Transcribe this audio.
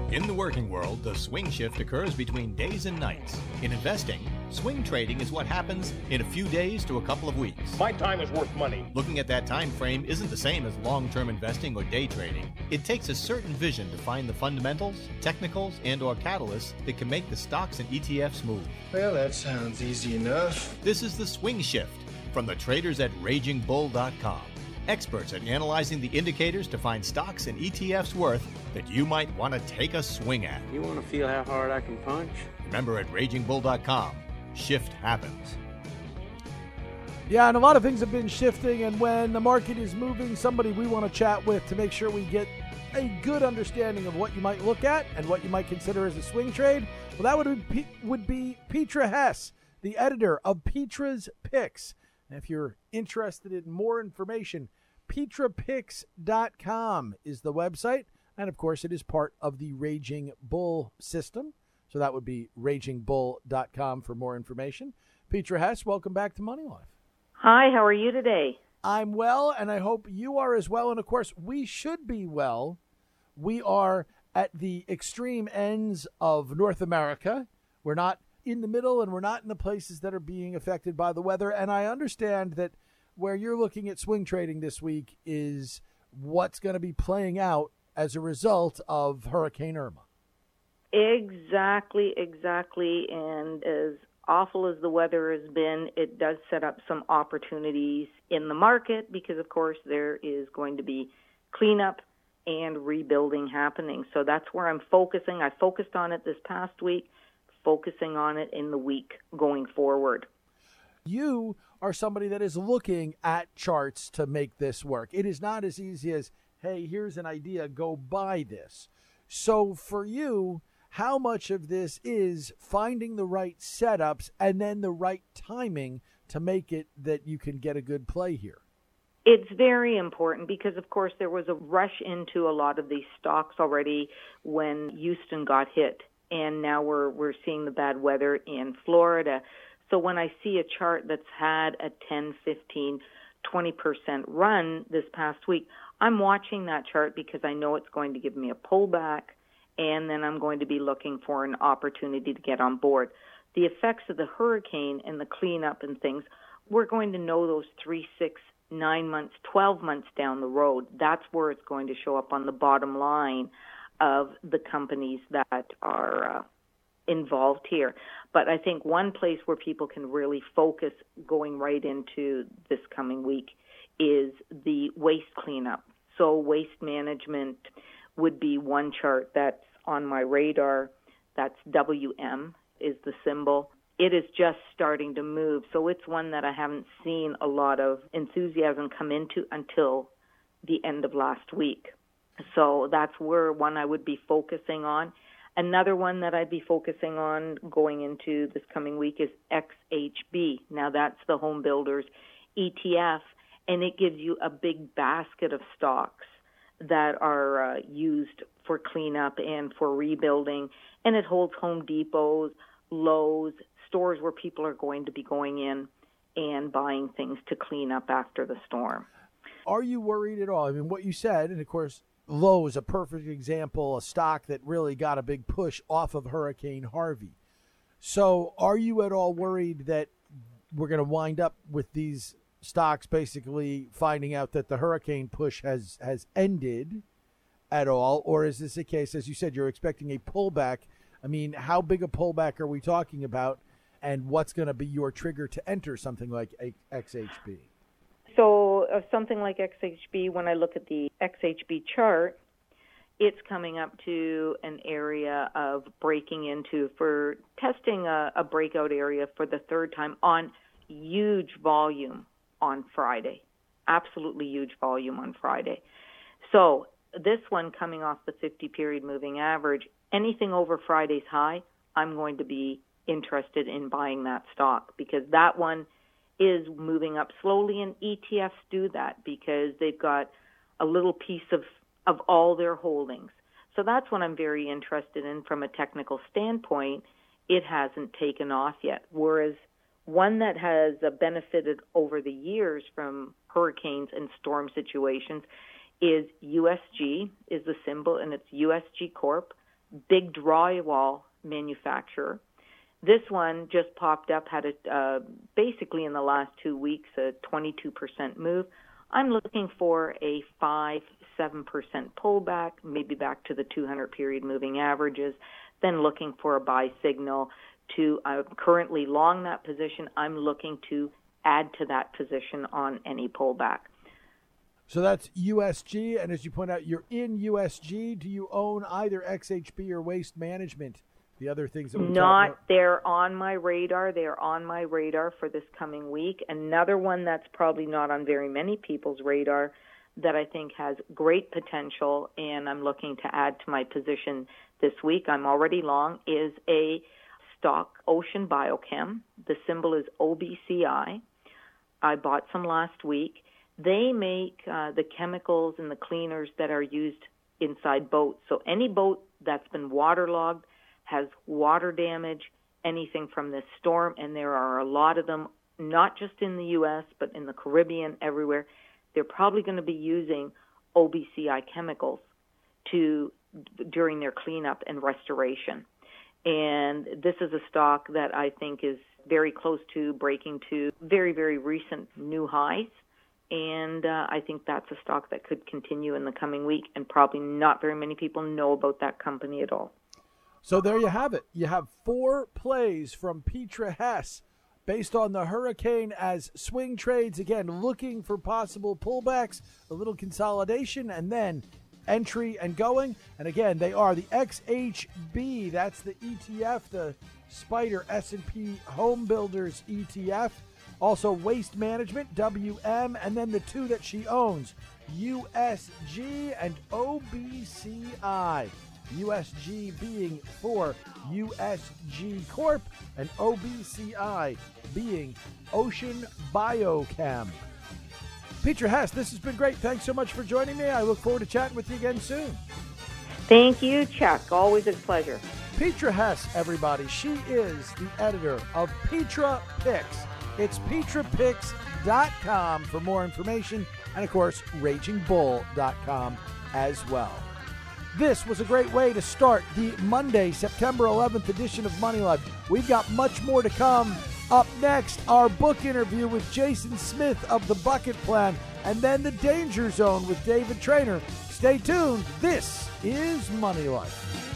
In the working world, the swing shift occurs between days and nights. In investing, swing trading is what happens in a few days to a couple of weeks. My time is worth money. Looking at that time frame isn't the same as long-term investing or day trading. It takes a certain vision to find the fundamentals, technicals, and/or catalysts that can make the stocks and ETFs move. Well, that sounds easy enough. This is the Swing Shift from the traders at RagingBull.com. Experts at analyzing the indicators to find stocks and ETFs worth that you might want to take a swing at. You want to feel how hard I can punch? Remember, at RagingBull.com, shift happens. Yeah, and a lot of things have been shifting, and when the market is moving, somebody we want to chat with to make sure we get a good understanding of what you might look at and what you might consider as a swing trade, well, that would be Petra Hess, the editor of Petra's Picks. And if you're interested in more information, PetraPicks.com is the website. And, of course, it is part of the Raging Bull system. So that would be RagingBull.com for more information. Petra Hess, welcome back to Money Life. Hi, how are you today? I'm well, and I hope you are as well. And, of course, we should be well. We are at the extreme ends of North America. We're not in the middle, and we're not in the places that are being affected by the weather. And I understand that where you're looking at swing trading this week is what's going to be playing out as a result of Hurricane Irma. Exactly. And as awful as the weather has been, it does set up some opportunities in the market because, of course, there is going to be cleanup and rebuilding happening. So that's where I'm focusing. I focused on it this past week, focusing on it in the week going forward. You are somebody that is looking at charts to make this work. It is not as easy as, hey, here's an idea, go buy this. So for you, how much of this is finding the right setups and then the right timing to make it that you can get a good play here? It's very important because, of course, there was a rush into a lot of these stocks already when Houston got hit. And now we're seeing the bad weather in Florida. So when I see a chart that's had a 10, 15, 20% run this past week, I'm watching that chart because I know it's going to give me a pullback, and then I'm going to be looking for an opportunity to get on board. The effects of the hurricane and the cleanup and things, we're going to know those 3, 6, 9 months, 12 months down the road. That's where it's going to show up on the bottom line of the companies that are involved here. But I think one place where people can really focus going right into this coming week is the waste cleanup. So waste management would be one chart that's on my radar. That's WM is the symbol. It is just starting to move. So it's one that I haven't seen a lot of enthusiasm come into until the end of last week. So that's where one I would be focusing on. Another one that I'd be focusing on going into this coming week is XHB. Now that's the Home Builders ETF, and it gives you a big basket of stocks that are used for cleanup and for rebuilding, and it holds Home Depots, Lowe's, stores where people are going to be going in and buying things to clean up after the storm. Are you worried at all? I mean, what you said, and of course, Lowe's, a perfect example, a stock that really got a big push off of Hurricane Harvey. So are you at all worried that we're going to wind up with these stocks basically finding out that the hurricane push has ended at all? Or is this a case, as you said, you're expecting a pullback? I mean, how big a pullback are we talking about? And what's going to be your trigger to enter something like XHB? So something like XHB, when I look at the XHB chart, it's coming up to an area of breaking into for testing a breakout area for the third time on huge volume on Friday. Absolutely huge volume on Friday. So this one coming off the 50-period moving average, anything over Friday's high, I'm going to be interested in buying that stock because that one is moving up slowly, and ETFs do that because they've got a little piece of all their holdings. So that's what I'm very interested in from a technical standpoint. It hasn't taken off yet, whereas one that has benefited over the years from hurricanes and storm situations is USG, is the symbol, and it's USG Corp. big drywall manufacturer. This one just popped up, had basically in the last 2 weeks a 22% move. I'm looking for a 5-7% pullback, maybe back to the 200 period moving averages, then looking for a buy signal to currently long that position. I'm looking to add to that position on any pullback. So that's USG, and as you point out, you're in USG. Do you own either XHB or Waste Management? The other things that we talked about? They're on my radar. They're on my radar for this coming week. Another one that's probably not on very many people's radar that I think has great potential, and I'm looking to add to my position this week, I'm already long, is a stock, Ocean Biochem. The symbol is OBCI. I bought some last week. They make the chemicals and the cleaners that are used inside boats. So any boat that's been waterlogged, has water damage, anything from this storm, and there are a lot of them, not just in the U.S., but in the Caribbean, everywhere. They're probably going to be using OBCI chemicals during their cleanup and restoration. And this is a stock that I think is very close to breaking to very, very recent new highs. And I think that's a stock that could continue in the coming week, and probably not very many people know about that company at all. So there you have it. You have 4 plays from Petra Hess based on the hurricane as swing trades. Again, looking for possible pullbacks, a little consolidation, and then entry and going. And again, they are the XHB. That's the ETF, the Spider S&P Home Builders ETF. Also Waste Management, WM, and then the 2 that she owns, USG and OBCI. USG being for USG Corp and OBCI being Ocean Biochem. Petra Hess, this has been great. Thanks so much for joining me. I look forward to chatting with you again soon. Thank you, Chuck. Always a pleasure. Petra Hess, everybody. She is the editor of Petra Picks. It's petrapicks.com for more information, and of course, ragingbull.com as well. This was a great way to start the Monday, September 11th edition of Money Life. We've got much more to come. Up next, our book interview with Jason Smith of The Bucket Plan, and then the Danger Zone with David Traynor. Stay tuned. This is Money Life.